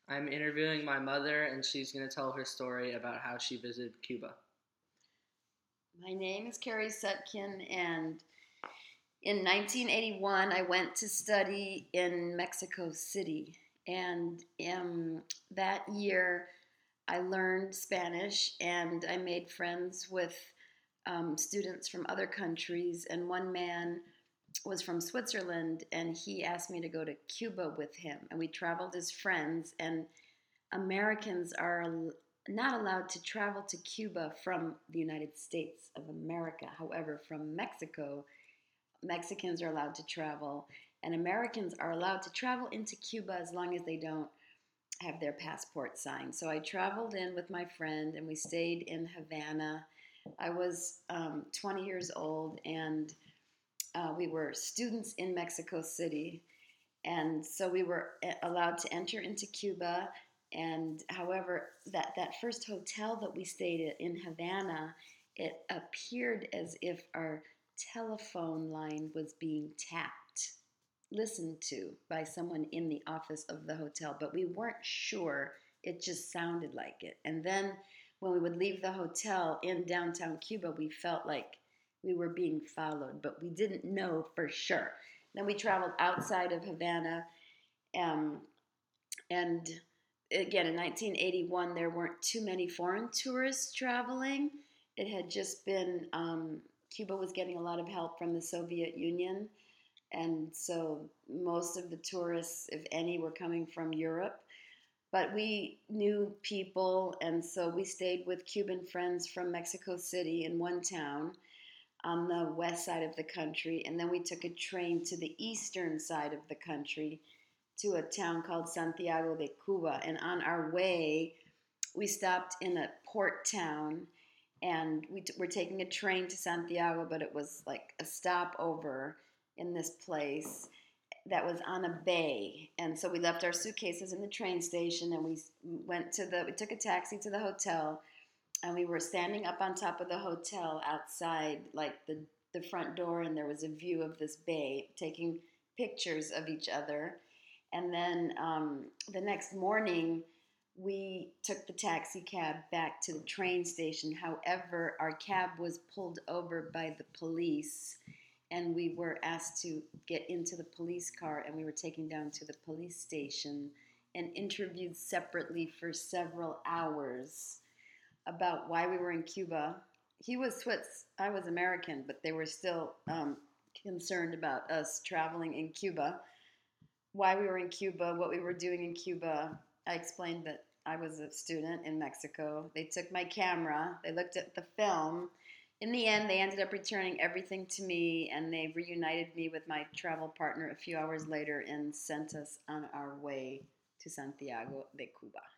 I'm interviewing my mother, and she's going to tell her story about how she visited Cuba. My name is Carrie Sutkin, and in 1981, I went to study in Mexico City. And that year, I learned Spanish and I made friends with students from other countries. And one man was from Switzerland, and he asked me to go to Cuba with him. And we traveled as friends. And Americans are not allowed to travel to Cuba from the United States of America. However, from Mexico, Mexicans are allowed to travel, and Americans are allowed to travel into Cuba as long as they don't have their passport signed. So I traveled in with my friend, and we stayed in Havana. I was 20 years old, and we were students in Mexico City. And so we were allowed to enter into Cuba. And however, that first hotel that we stayed at in Havana, it appeared as if our telephone line was being tapped, listened to by someone in the office of the hotel, but we weren't sure. It just sounded like it. And then when we would leave the hotel in downtown Cuba, we felt like we were being followed, but we didn't know for sure. Then we traveled outside of Havana, um, and again in 1981, there weren't too many foreign tourists traveling. It had just been Cuba was getting a lot of help from the Soviet Union, and so most of the tourists, if any, were coming from Europe. But we knew people, and so we stayed with Cuban friends from Mexico City in one town on the west side of the country, and then we took a train to the eastern side of the country to a town called Santiago de Cuba. And on our way, we stopped in a port town, and we were taking a train to Santiago, but it was like a stopover in this place that was on a bay. And so we left our suitcases in the train station, and we took a taxi to the hotel, and we were standing up on top of the hotel outside, like the front door, and there was a view of this bay, taking pictures of each other. And then the next morning, we took the taxi cab back to the train station. However, our cab was pulled over by the police, and we were asked to get into the police car, and we were taken down to the police station and interviewed separately for several hours about why we were in Cuba. He was Swiss, I was American, but they were still concerned about us traveling in Cuba, why we were in Cuba, what we were doing in Cuba. I explained that I was a student in Mexico. They took my camera, they looked at the film. In the end, they ended up returning everything to me, and they reunited me with my travel partner a few hours later and sent us on our way to Santiago de Cuba.